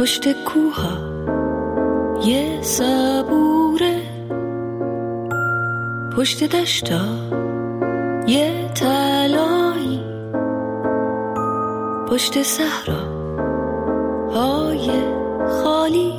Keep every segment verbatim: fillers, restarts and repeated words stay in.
پشت کوها یه صبوره، پشت دشتا یه طلایی، پشت صحرا های خالی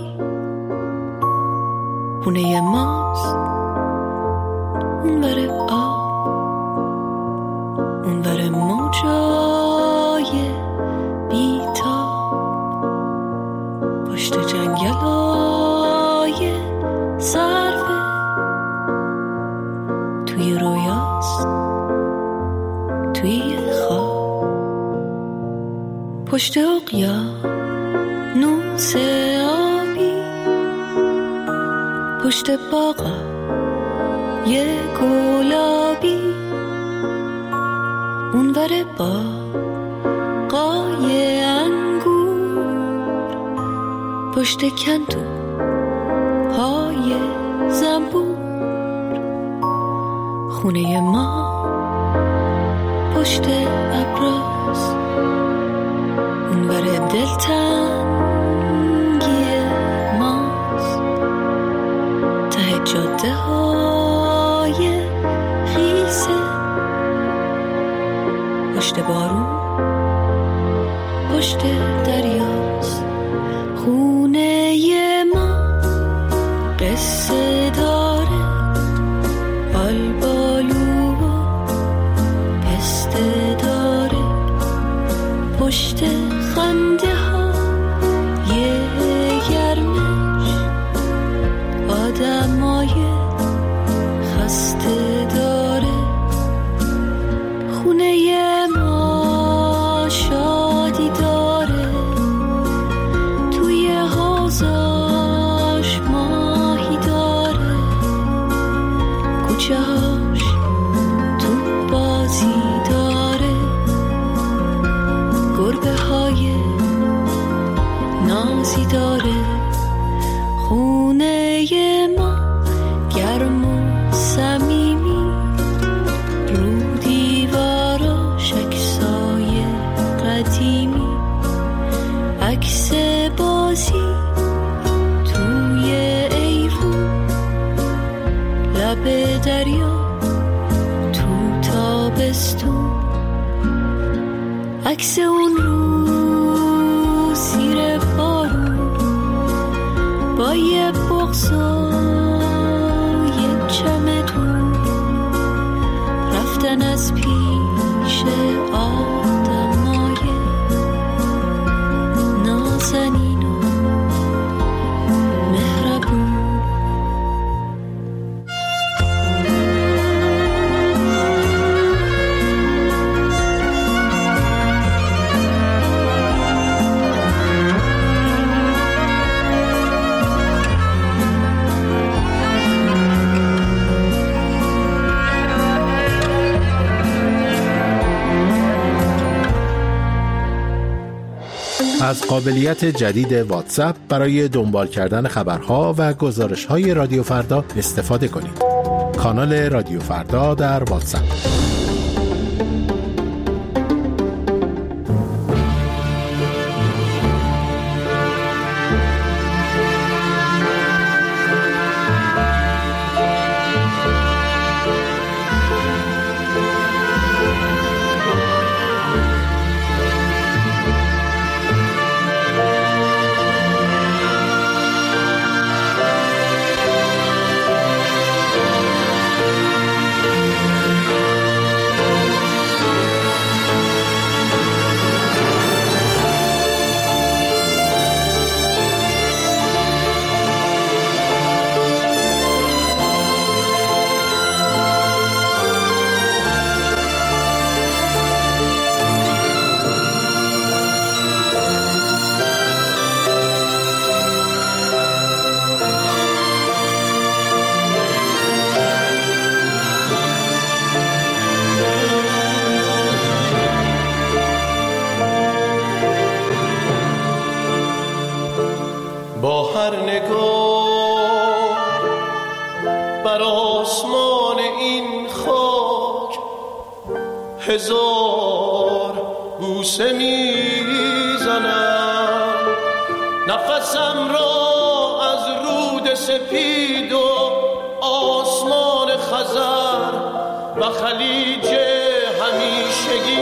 خونه ماست، اون بره آب، اون بره موجای بیتاب، پشت جنگل های صرفه توی رویاست، توی خواب، پشت اقیانوس آبی، پشت باغا یه گلابی، اون ور باغای انگور، پشت کندو های زنبور، خونه ما پشت ابراز، اون ور دلتنگی ماست، ته جاده های خیسه، پشت بارون پشت دریاست، خونه ما قصه داره، آلبالو و پسته داره، پشت خنده ها یه گرمش، آدمای خسته داره، خونه ما شادی داره، توی حوضاش ماهی داره، کوچه هاش تو بازی داره، گربه های نازی داره، خونه ما گرم و صمیمی، رو دیواراش عکسای قدیمی، عکس بازی توی ایوون، لب دریا تو تابستون، عکس اون رو زیر بارون با یه بغض و یه چمدون، رفتن از پیش آدمای نازنین و مهربون. از قابلیت جدید واتساپ برای دنبال کردن خبرها و گزارش‌های رادیو فردا استفاده کنید. کانال رادیو فردا در واتساپ. با هر نگاه بر آسمان این خاک هزار بوسه میزنم، نه قفسم را از رود سپید و آسمان خزر و خلیج همیشگی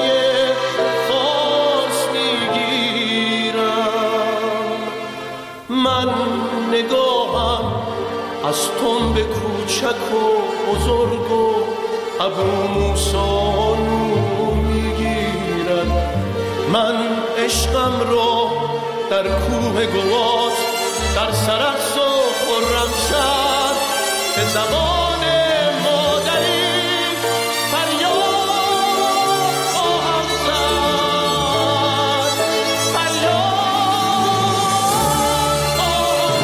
فارس میگیرم. من نگاهم از تنب کوچک و بزرگ و ابرو موسانو میگیرد. من عشقم را در کوه گوات در سرخس و خرمشهر به زبان مادری فریاد خواهم زد، فریاد خواهم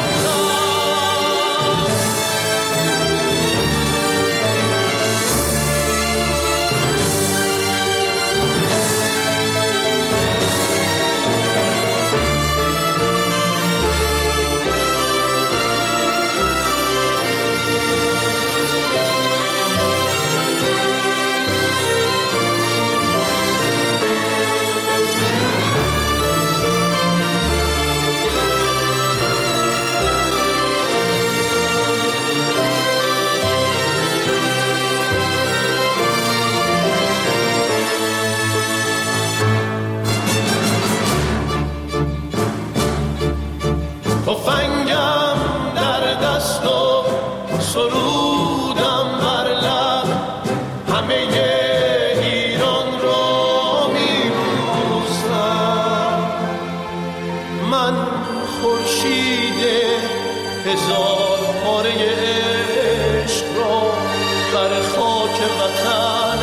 تفنگم در دست و سرودم بر لب، همه ایران را میبوسم. من خورشید هزار پاره عشق را بر خاک وطن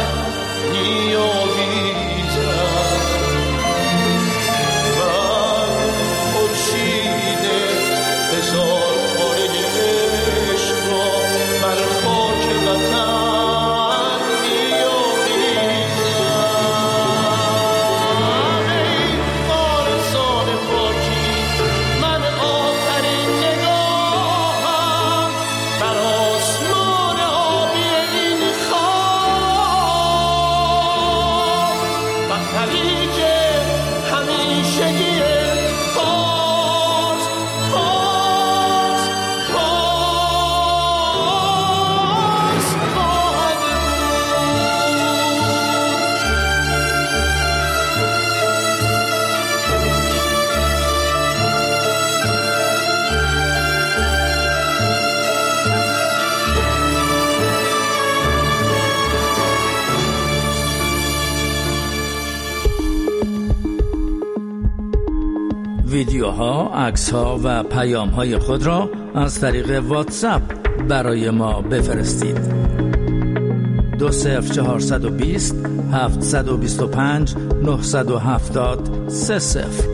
می‌آویزم. من خورشید هزار پاره عشق را بر خاک وطن می‌آویزم. ای وارثان پاکی، من آخرین نگاهم در آسمان آبی این خاک و خلیج همیشگی فارس، فارس، فارس خواهد ویدیوها، عکس‌ها و پیام‌های خود را از طریق واتساپ برای ما بفرستید. دو صفر چهارصد و بیست هفتصد و بیست و پنج نهصد و هفتاد سه صفر.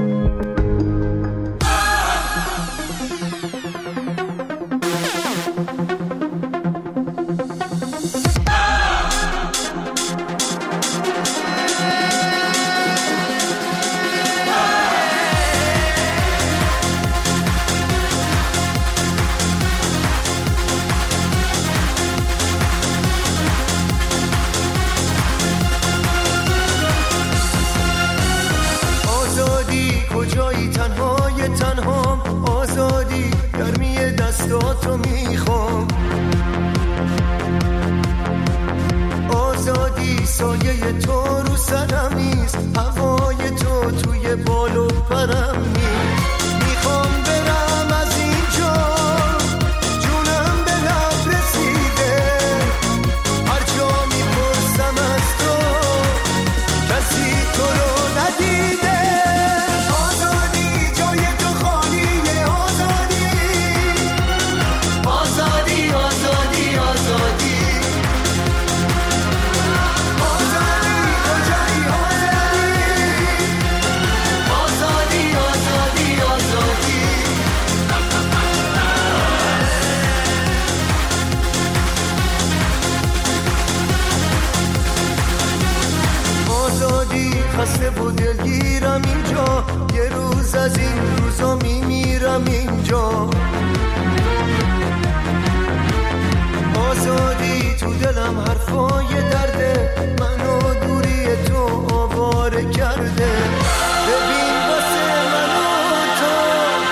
دستاتو میخوام، آزادی سایه تو رو سرم نیست، هوای تو توی بال و پرم نیست. میخوام برم از اینجا، جونم به لب رسیده، هر جا میپرسم از تو کسی تو رو ندیده. خسته و دلگیرم اینجا، یه روز از این روزا میمیرم اینجا. آزادی تو دلم حرفای درده، منو دوری تو آواره کرده. ببین واسه منو تو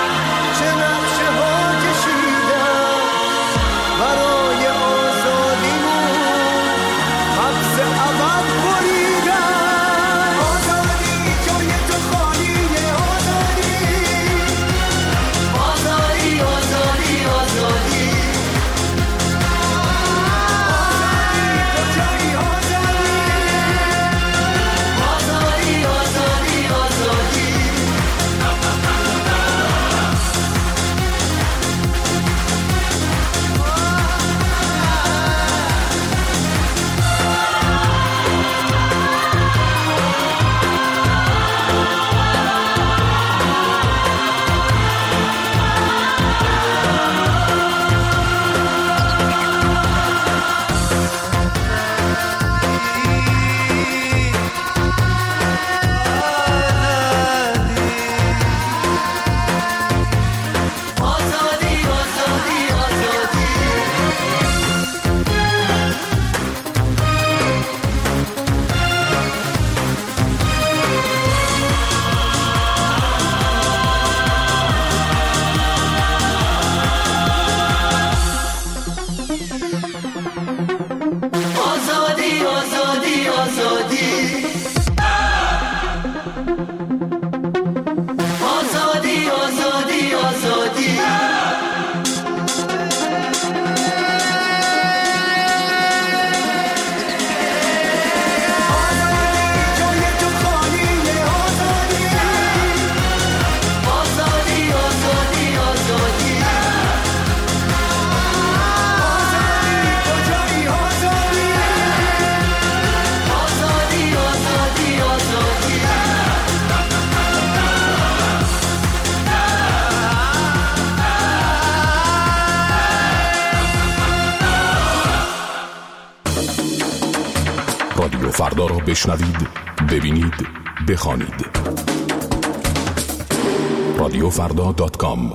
فردا را بشنوید، ببینید، بخوانید. رادیو فردا دات کام.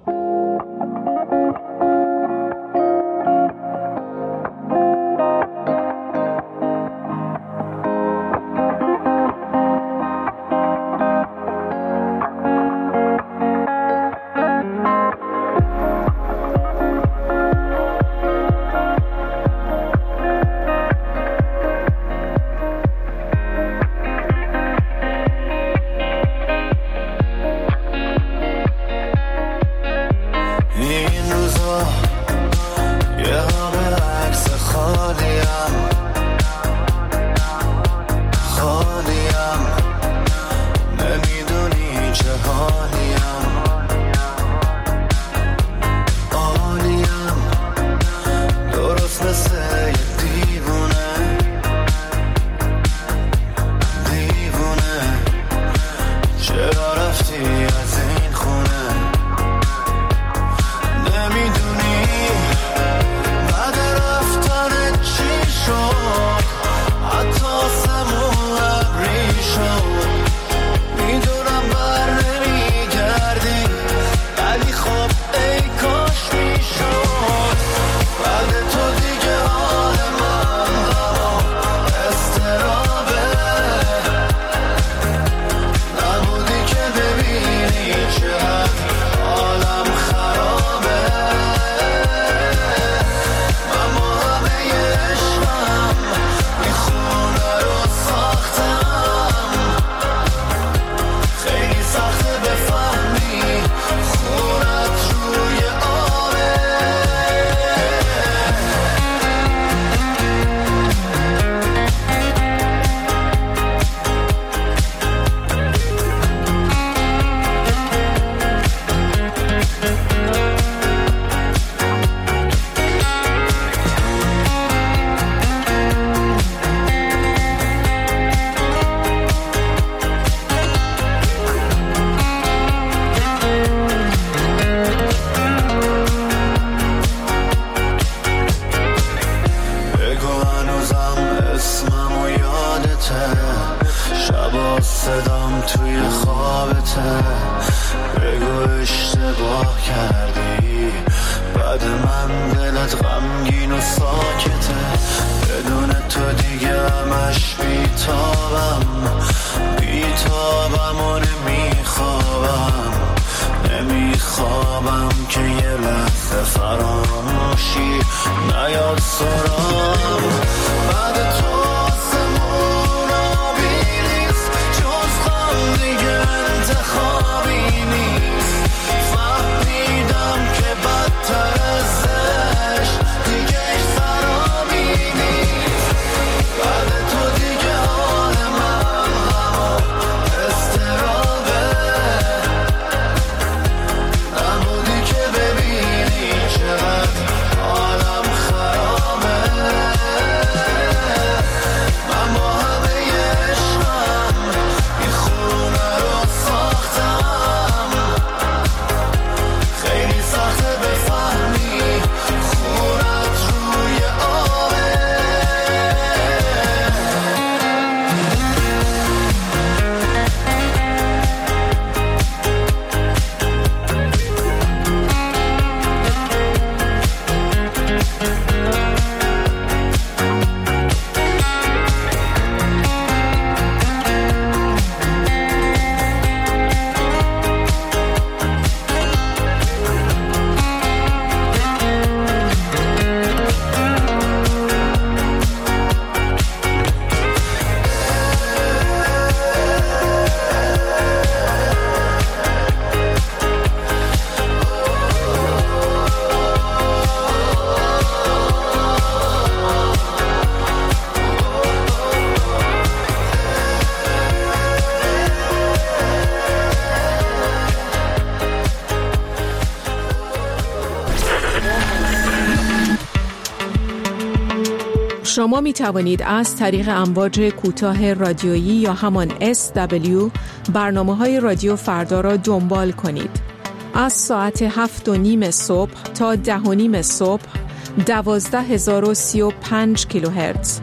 شما می توانید از طریق امواج کوتاه رادیویی یا همان اس دبلیو برنامه‌های رادیو فردا را دنبال کنید. از ساعت هفت و نیم صبح تا ده و نیم صبح دوازده هزار و سی و پنج کیلوهرتز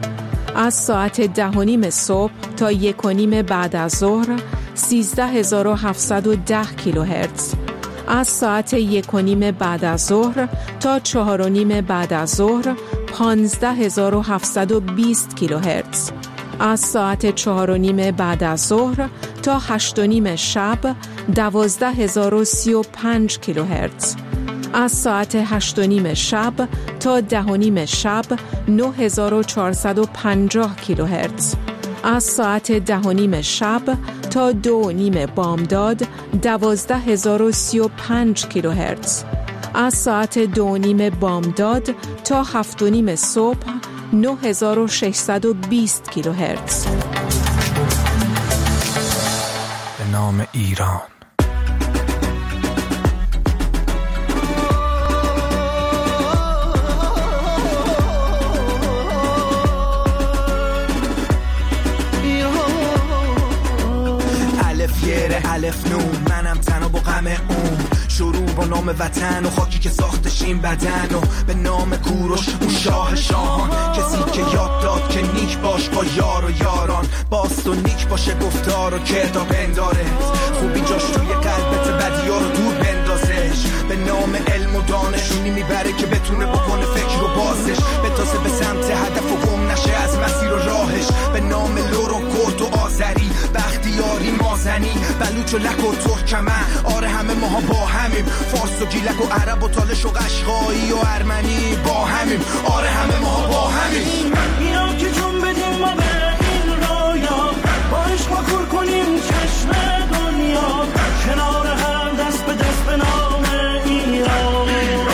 از ساعت ده و نیم صبح تا یک و نیم بعد از ظهر سیزده هزار و هفتصد و ده کیلوهرتز، از ساعت یک و نیم بعد از ظهر تا چهار و نیم بعد از ظهر پانزده هزار و هفتصد و بیست کیلوهرتز، از ساعت چهار و نیم بعد از ظهر تا هشت و نیم شب دوازده هزار و سی و پنج کیلوهرتز، از ساعت هشت و نیم شب تا ده و نیم شب نه هزار و چهارصد و پنجاه کیلوهرتز، از ساعت ده و نیم شب تا دو و نیم بامداد دوازده هزار و سی و پنج کیلوهرتز، از ساعت دو و نیم بامداد تا هفت و نیم صبح نه هزار و ششصد و بیست کیلوهرتز. به نام ایران. الف نون منم تنها با غم اون، شروع با نام وطن و خاکی که ساختش این بدن و به نام کوروش اون شاه شاهان، کسی که یاد داد که نیک باش با یار و یاران، باست و نیک باشه گفتار و کردار بنداره، خوبی جاش توی قلبت بدیار رو دور بندازش، به نام علم و دانشونی میبره که بتونه بکنه فکر و بازش، بتازه به سمت هدف و گم نشه از مسیر و راهش، به نام لور و کرد و آذری بختیاری مازنی بلوچ و لک و ترکمن، آره همه ماها با همیم، فارس و گیلک و عرب و تالش و قشقایی و ارمنی با همیم، آره همه ماها با همیم. اینا که جون بدیم ما به این رویا، با عشق ما کور کنیم چشم دنیا، کنار هم دست به دست به نام ایران.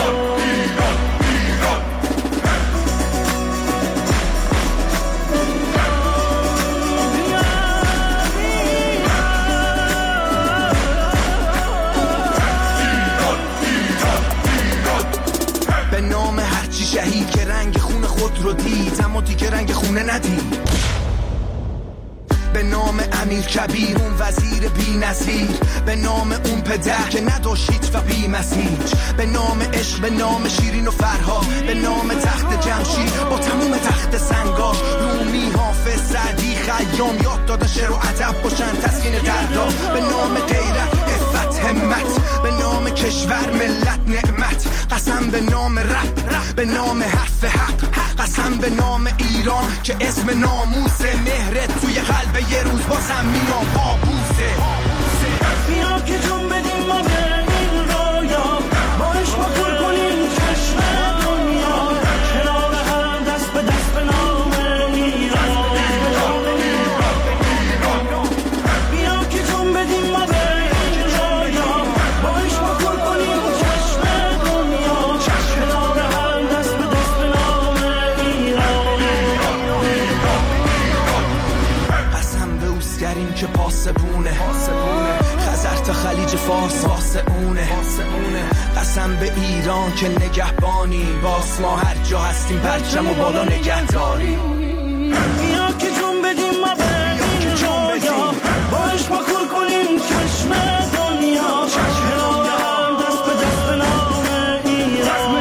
شهید که رنگ خون خود رو دید اما دیگه رنگ خونه ندید، به نام امیر کبیر اون وزیر بی نظیر، به نام اون پدر که نداشت هیچ و بی مسیج، به نام عشق، به نام شیرین و فرهاد، به نام تخت جمشید با تموم تخت سنگاش، رومی حافظ سعدی خیام یاد دادن شعر و ادب باشن تسکین دردا، به نام غیرت عفت همت، به نام کشور ملت نعمت، قسم به نام رب، به نام حرف حق، قسم به نام ایران که اسم ناموس مهرت توی قلب یه روز بازم میام بابوسه. بیا که جون بدیم ما به این رویا، با عشق ما پر کنیم چشم دنیا، کنار هم دست به دست به نام ایران. بیا که جون بدیم ما به این رویا، با عشق ما پر کنیم چشم دنیا، کنار هم دست به دست به نام ایران. قسم به اوسگریم که پاسبونه، خزر تا خلیج فارس واسه اونه، قسم به ایران که نگهبانی، باس ما هر جا هستیم پرچم و بالا نگهداری. بیا که جون بدیم ما به این رویا، با عشق ما کور کنیم چشم دنیا، کنار هم دست به دست به نام ایران.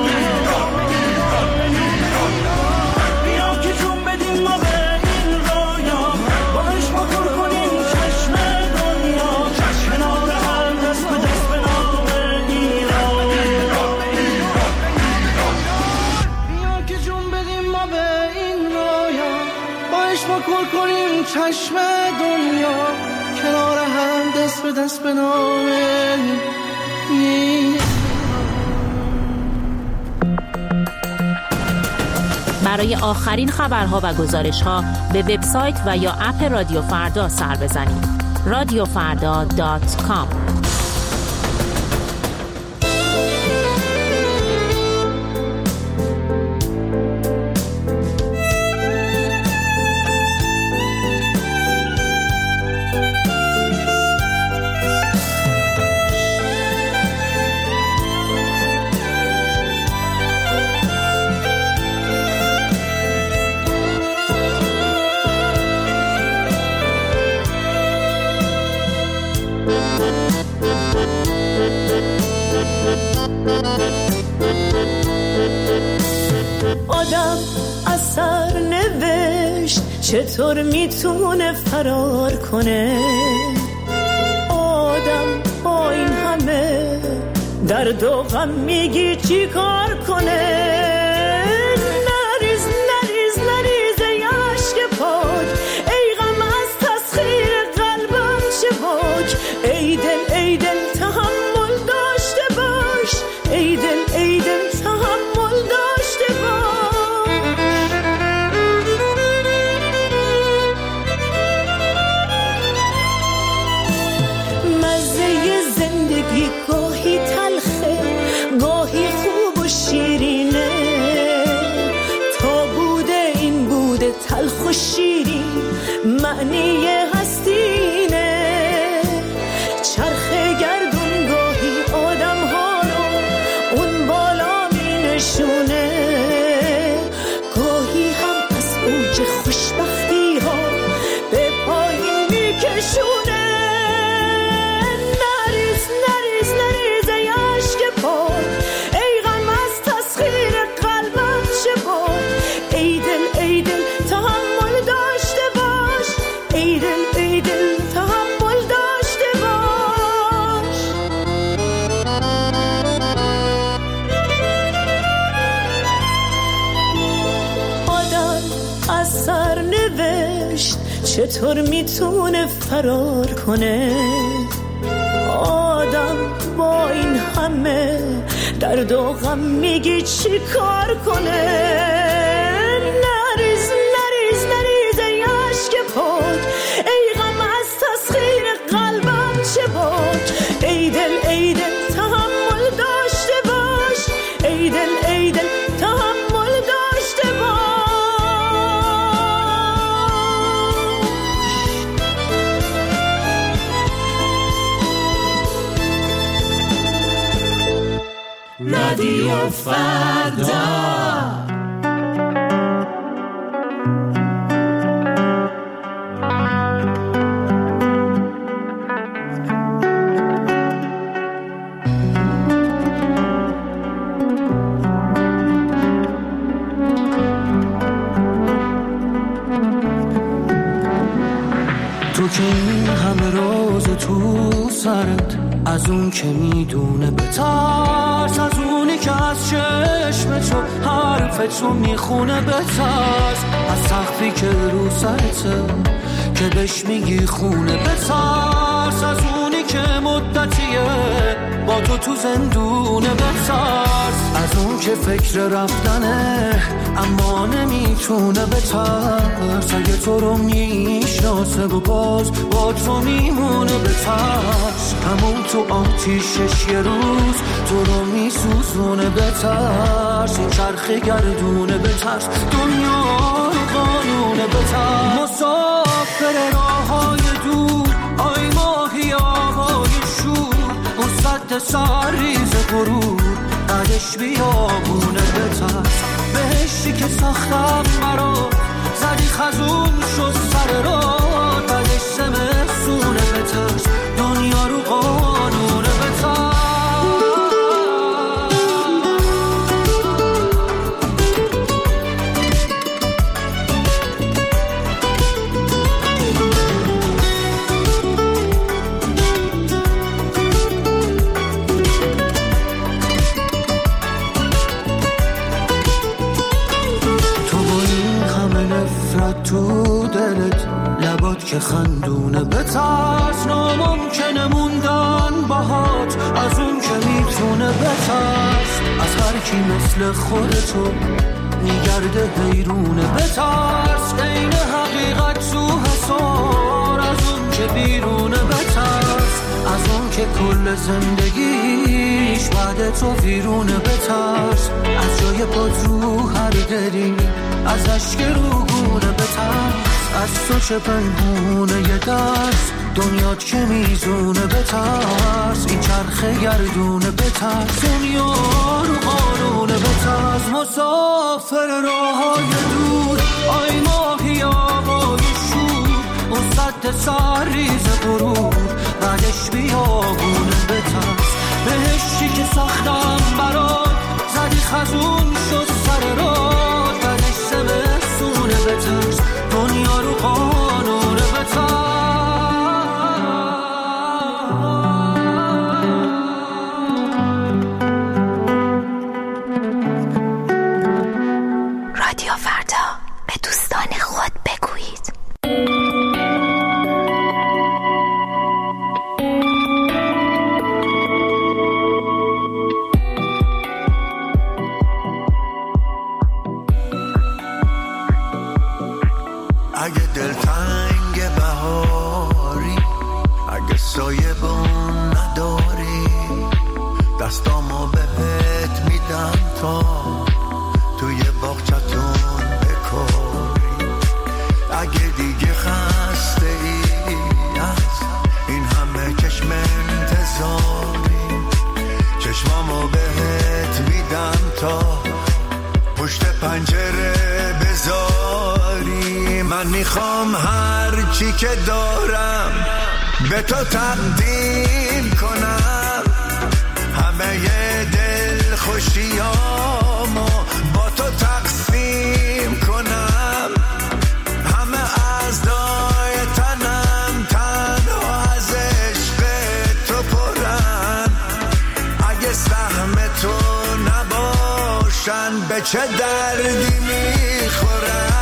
بیا که جون بدیم ما به این رویا، با عشق ما کور کنیم چشم دنیا، کنار هم دست به دست به نام ایران. بیا که جون بدیم ما به این رویا، با عشق ما کور کنیم چشم دنیا، کنار هم دست به دست به نام ایران. برای آخرین خبرها و گزارش‌ها به وبسایت و یا اپ رادیو فردا سر بزنید. رادیو فردا دات کام. آدم اثر نوشت چطور میتونه فرار کنه؟ آدم با این همه درد و غم میگی چی کار کنه؟ نریز نریز نریز ای عشق پاک، ای غم از تسخیر قلبم چه باک. ای دل ای دل تحمل داشته باش، ای دل ای دل تحمل داشته باش. مزه زندگی گاهی تلخه گاهی خوب و شیرینه، تا بوده این بوده تلخ و شیرین معنی هستینه. چرخ گردون گاهی آدم ها رو اون بالا می نشونه، گاهی هم از اوج خوشبختی ها به پایین می کشونه. نریز نریز نریز ای عشق پاک، ای غم از تسخیر قلبم چه باک. ای دل ای دل تحمل داشته باش، ای دل ای دل تحمل داشته باش. آدم از سر نوشت چطور میتونه فرار کنه؟ آدم با این همه درد و غم میگی چی کار کنه؟ نریز نریز نریز ای عشق پاک، ای غم از تسخیر قلبم چه باک. ای دل ای دل تحمل داشته باش، ای دل ای دل تحمل داشته باش. رادیو فردا. تو که این همه روز تو سرت، از اون که میدونه بترس، از اونی که از چشم تو حرف تو میخونه بترس، از سقفی که رو سرته که بهش میگی خونه بترس، از اونی که مدتیه با تو تو زندونه بترس، از اون که فکر رفتنه اما نمیتونه بترس، اگه تو رو میشناسه و باز با تو میمونه بترس، همون تو آتیشش یه روز تو رو میسوزونه بترس، این چرخ گردونه بترس، دنیا رو قانونه بترس، مسافر راه های دور آی ماهی آهای شور، اون سد سرریز غرور قدش بیابونه بترس، بهشتی که ساختم برا زدی خزون شد سر را، قدش زمستونه بترس، دنیا رو قانونه بترس. تو دلت لبات که خندونه بترس، ناممکنه موندن باهات از اون که میتونه بترس، از هر کی مثل خودتو میگرده حیرونه بترس، عین حقیقت تو حسار از اون که بیرونه بترس، از اون که کل زندگیش بعد تو ویرونه بترس، از جای پات رو هر دلی از اشک روگونه بترس، از تو چه پنهونه یه دست دنیات که میزونه بترس، این چرخ گردونه بترس، دنیا رو قانونه بترس، مسافر راه های دور آی ماهی آقای شور، اون سد سرریز غرور بعدش بیابونه بترس، بهشتی که ساختم برات زدی خزون شد سر را، رادیو فردا، به دوستان خود بگویید. اگه دلتنگ بهاری، اگه سایه بون نداری، دستامو بهت میدم تا توی باغچتون بکاری. اگه دیگه خسته ای از این همه چشم انتظاری، چشمامو بهت میدم تا پشت پنجره بذاری. من میخوام هر چی که دارم به تو تقدیم کنم، همه دل خوشیامو با تو تقسیم کنم، همه اعضای تنم تنها از عشق تو پرن. اگه سهم تو نباشن به چه دردی میخورن؟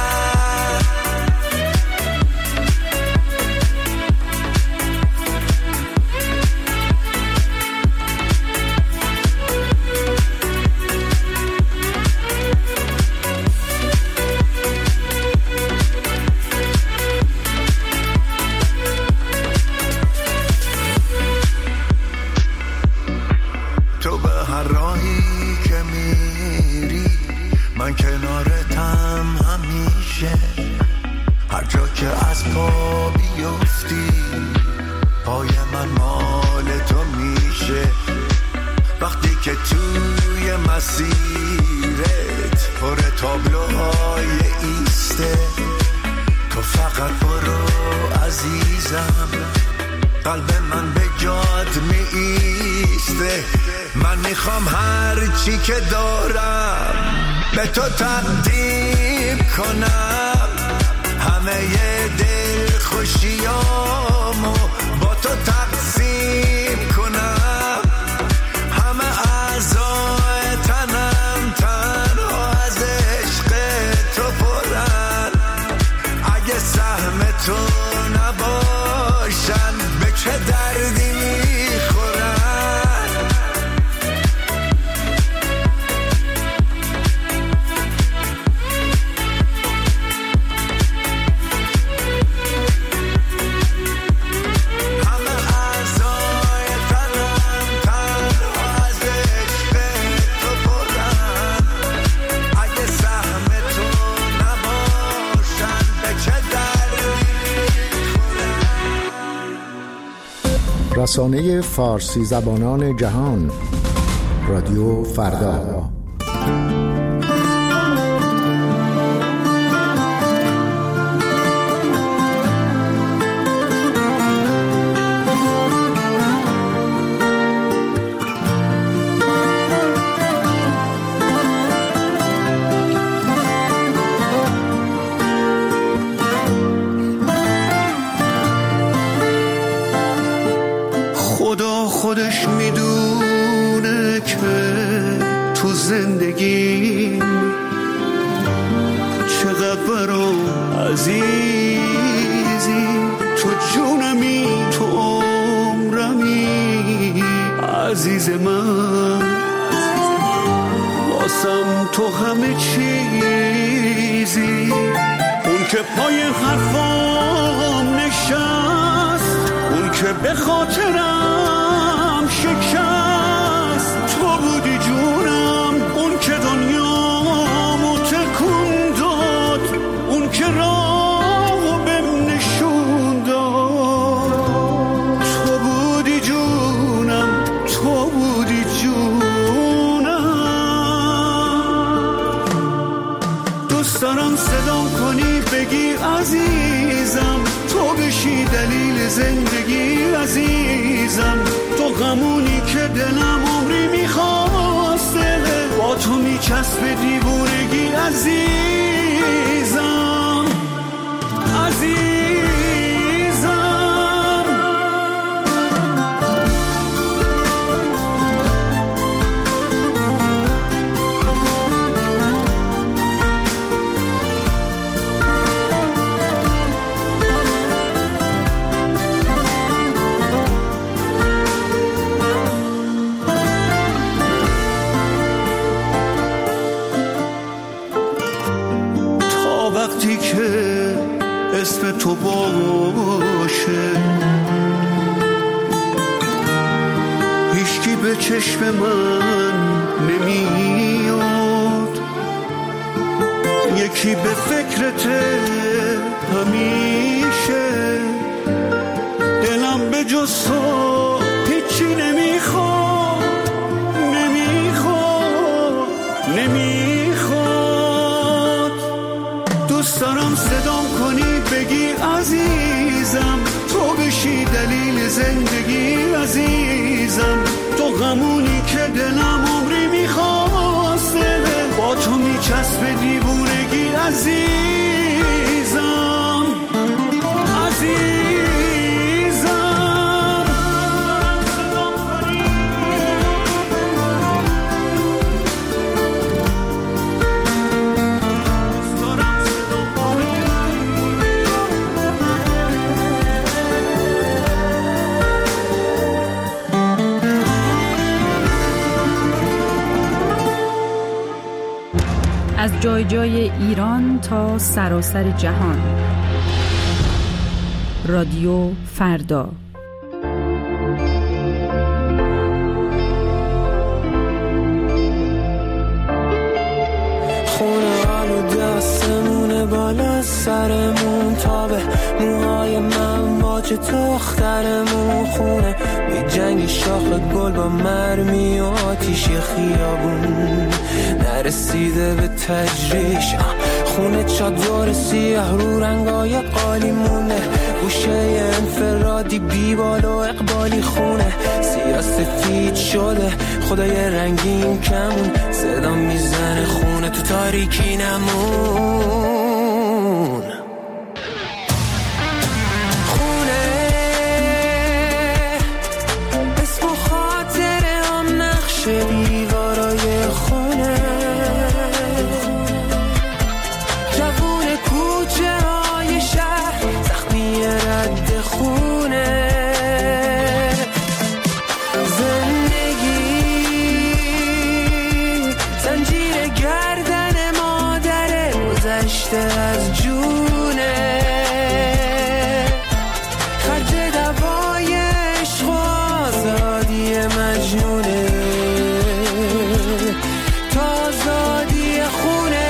من کنارتم همیشه، هر جا که از پا بیفتی پای من مال تو میشه. وقتی که توی مسیرت پر تابلوهای ایسته، تو فقط برو عزیزم، قلب من به جات می ایسته. من میخوام هر چی که دارم به تو تقدیم کنم، همه دل خوشیامو با تو تقسیم کنم، همه اعضای تنم تنها از عشق تو پرن. اگه سهم تو نباشن به چه دردی میخورن؟ رسانه فارسی زبانان جهان، رادیو فردا. خودش میدونه که تو زندگی چقدر برام عزیزی، تو جونمی، تو عمرمی، عزیز من، واسم تو همه چیزی. اون که پای حرفام نشست، اون که به خاطرم شکست، تو بودی جونم، اون که دنیامو تکون داد، اون که راهو بهم نشون داد. تو بودی جونم، تو بودی جونم. دوست دارم صدام کنی بگی عزیزم، تو بشی دلیل زندگی عزیزم. تو غمونی که دلم عمری میخواسته، با تو میچسبه دیوونگی عزیزم، عزیزم. وقتی که اسم تو باشه هیچکی به چشم من نمیاد، یکی به فکرته همیشه، دلم به جز تو هیچی نمیخواد نمیخواد نمیخواد. دوست دارم صدام کنی بگی عزیزم، تو بشی دلیل زندگی عزیزم، تو غمونی که دلم عمری میخواسته با تو میچسبه دیوونگی عزیزم عزیزم. از جای جای ایران تا سراسر جهان. رادیو فردا. خونه آلوده آسمونه بالا سرمون، تابه موهای من باج دخترمون، خونه بی جنگ شاخ گل با مرمی و آتیش خیابون، نرسیده به تجریش، خونه چادر سیاه رو رنگای قالیمونه، گوشه انفرادی بیبال و اقبالی، خونه سیاه سفید شده خدای رنگین کمون، صدا میزنه خونه تو تاریکی نمون. خونه اسم و خاطره هم نقش دیوارای خونه، جوون کوچه های شهر زخمی رد خونه، زندگی زنجیر گردن مادره گذشته از جونه، خرج دوای عشق و آزادی مجنونه، تا آزادی خونه.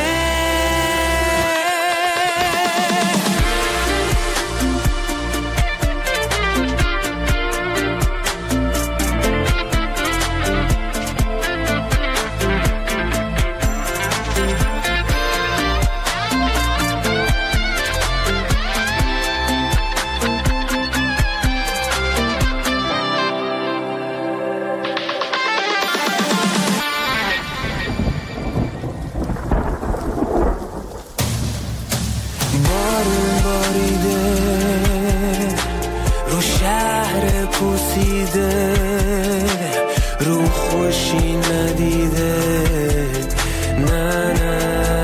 بارون باریده رو شهر پوسیده، رو خوشی ندیده، نه نه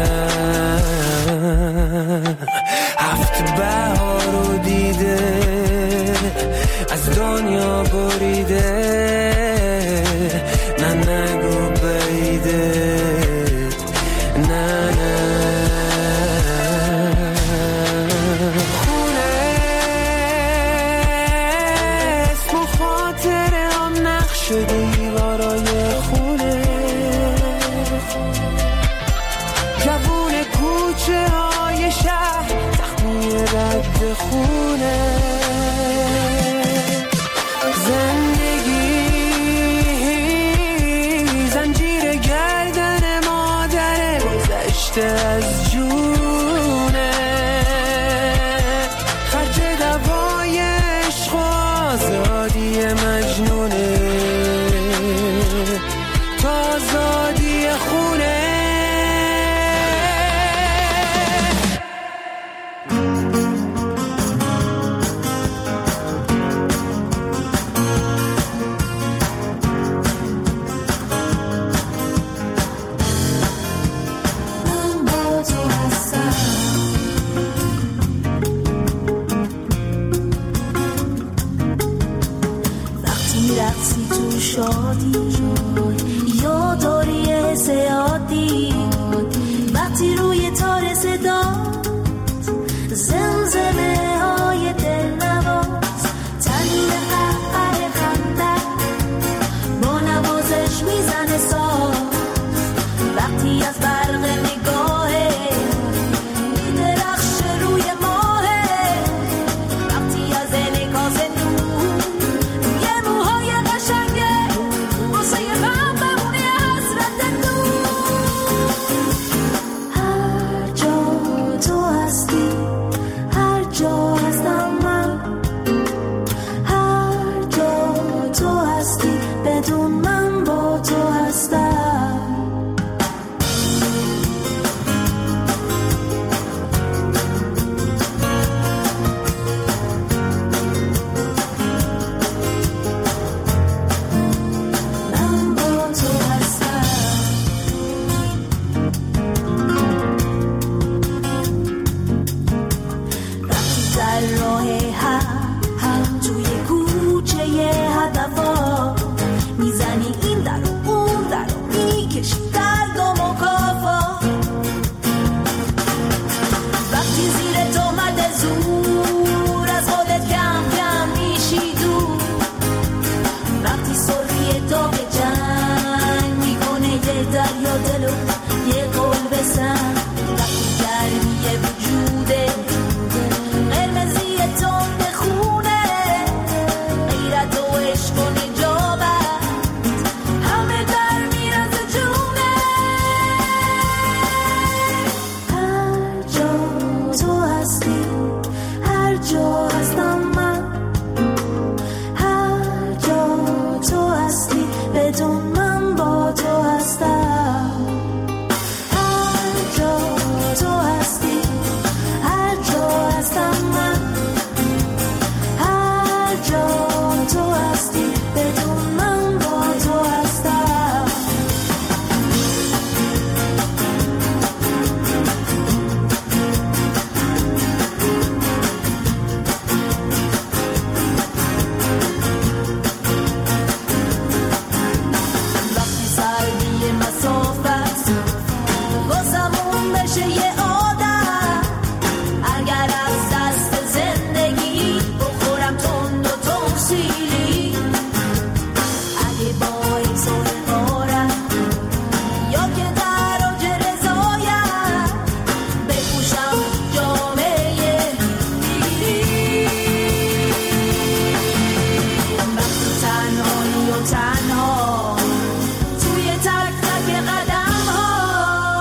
هفت بهار رو دیده، از دنیا بریده، نه نگو بیده، نه نه دیوارای خونه، جوون کوچه های شهر زخمی رد خونه، زندگی زنجیر گردن مادره گذشته از جونه، خرج دوای عشق و آزادی مجنونه، تا آزادی خونه. من با تو زمزمه های دلنواز تنین قهقه خنده با نوازش میزنه ساز وقتی از برق نگاهه میدرخشه روی ماهه وقتی از انعکاس نور روی موهای قشنگه واسه غم بمونه حسرت دور هر جا تو هستی هر جا هستم من هر جا تو هستی بدون من با تو هستم من با تو هستم وقتی در راه هم هم توی کوچه هدفا میزنی این در و اون در و میکشی درد و مکافا وقتی زیر تهمت زور از خودت کم کم میشی دور وقتی سرخی داغ جنگ میکنه یه دریا دلو یه قلب سنگ وقتی گرمی وجوده قرمزی تند خونه غیرت و عشق و نجابت همه در میرز جونه هر جا تو هستی هر جا هستم من هر جا تو هستی بدون من با تو هستم هر جا تو هستی هر جا هستم من هر جا تو هستی بدون من با تو هستم وقتی سردی مسافت واسمون بشه یه عادت اگر از دست زندگی بخورم تند و تمثیلی اگه باعث افتخارم یا که در اوج رضایت بپوشم جامعه دیری وقتی تنهایی و تنها توی تک تک قدم ها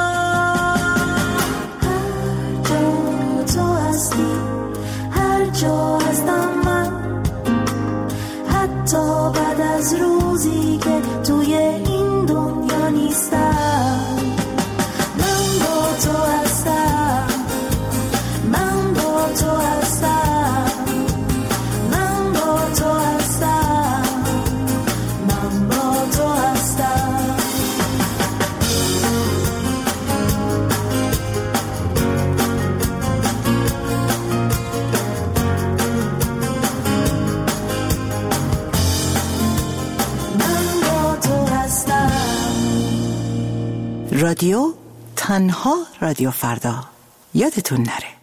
هر جا تو هستی هر جا هستم من حتی بعد از روزی که توی این دنیا نیستم من با تو هستم من با تو هستم من با تو هستم من با تو هستم من با تو هستم رادیو تنها رادیو فردا یادتون نره.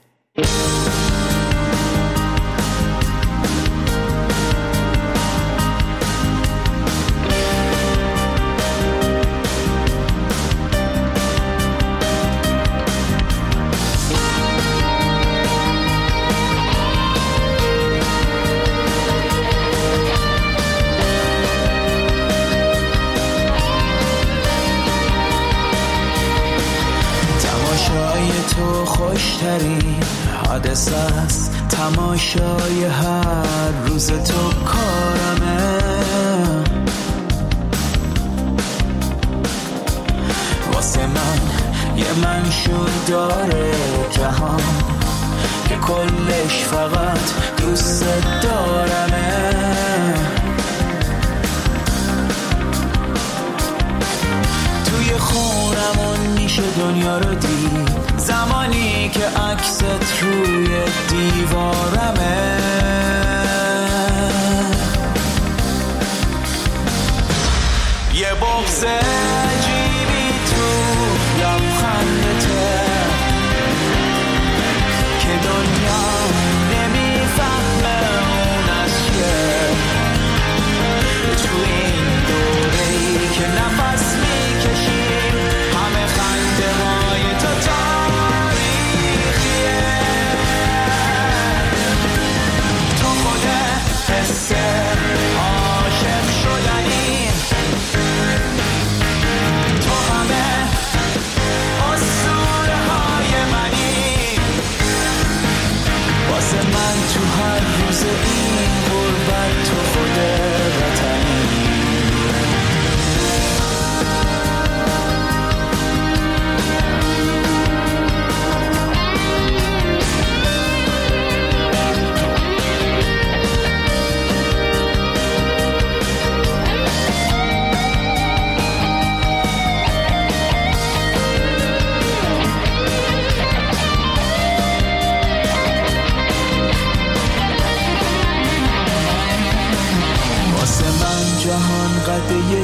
تو خوشترین حادثه است تماشای هر روز تو کارمه واسه من یه منشور داره جهان که کلش فقط دوست دارمه توی خونمون میشه دنیا رو دید زمانی که عکست روی دیوارمه یه بغض عجیبی تو لبخندته که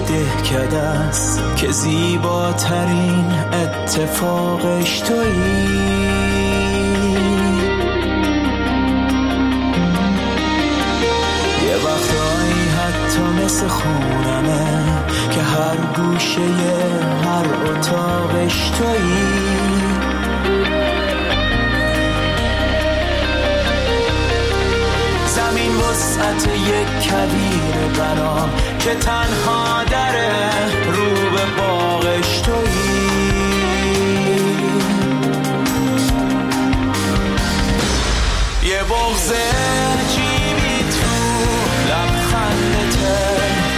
دهکده است که زیباترین اتفاقش تویی. یه وقتایی حتی مثل خونمه که هر گوشه هر اتاقش تویی. زمین وسعت یک کویر برام که تنها دره رو به باغش تویی. یه بغض عجیبی تو لبخندته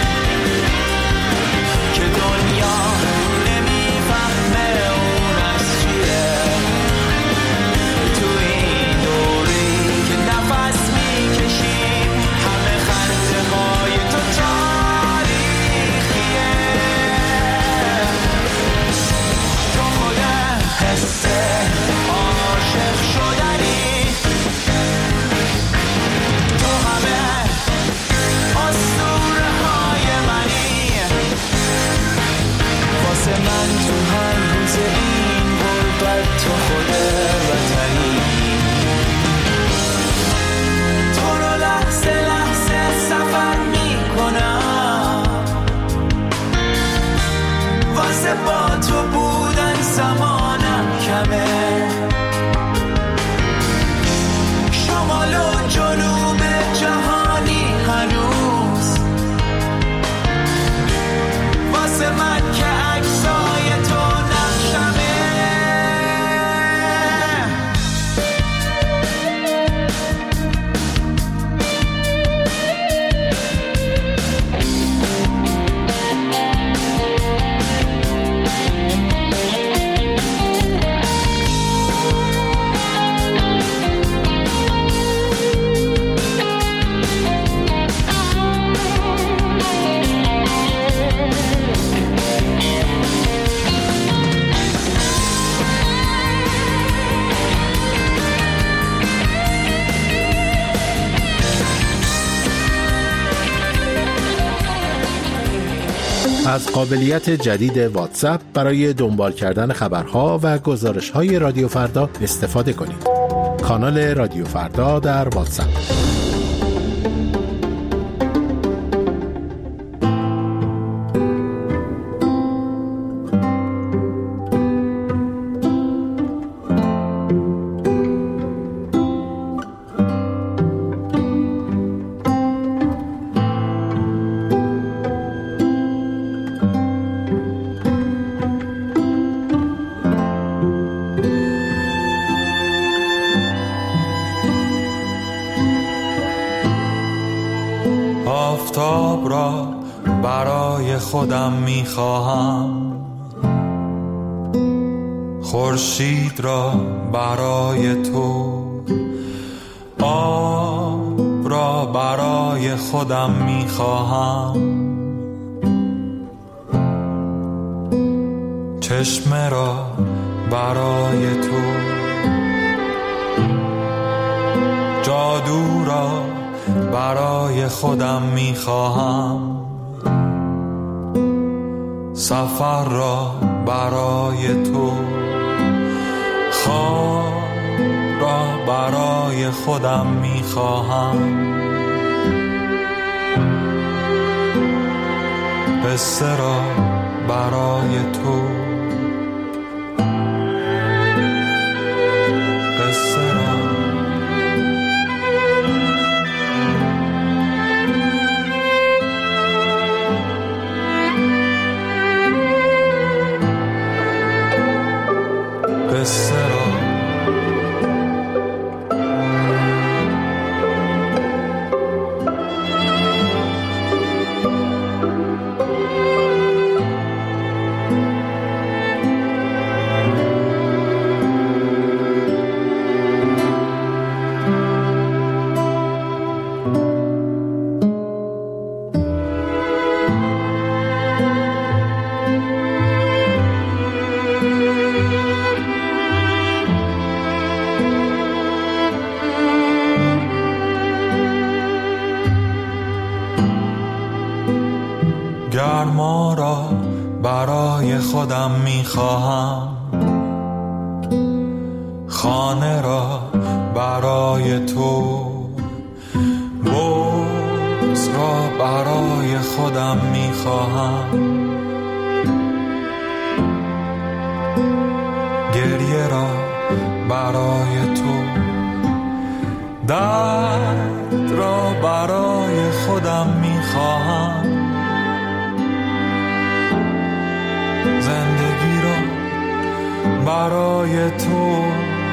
که دنیا نمیفهمه اون از چیه. تو این دوری که نفس میکشیم همه خنده های تو تاریخیه. تو خود حس عاشق شدنی، تو همه اسطوره های منی. واسه من تو هر روز این غربت تو خود وطنی. تو رو لحظه لحظه سفر میکنم، واسه با تو بودن زمانم کمه. شمال و جنوب جهانی هنوز واسه من که عکسای تو نقشمه. از قابلیت جدید واتساپ برای دنبال کردن خبرها و گزارش‌های رادیو فردا استفاده کنید. کانال رادیو فردا در واتساپ. آفتاب را برای خودم میخواهم، خورشید را برای تو، آب را برای خودم میخواهم، چشمه را برای تو، جادو را برای خودم میخواهم، سفر را برای تو، خواب را برای خودم میخواهم، قصه را برای تو، قصه را قصه را برای خودم میخواهم، خانه را برای تو، بغض را برای خودم میخواهم، گریه را برای تو، درد را برای خودم میخواهم، زندگی را برای تو،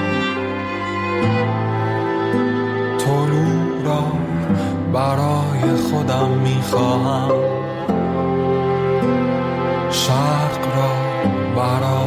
طلوع را برای خودم میخواهم، شرق را برای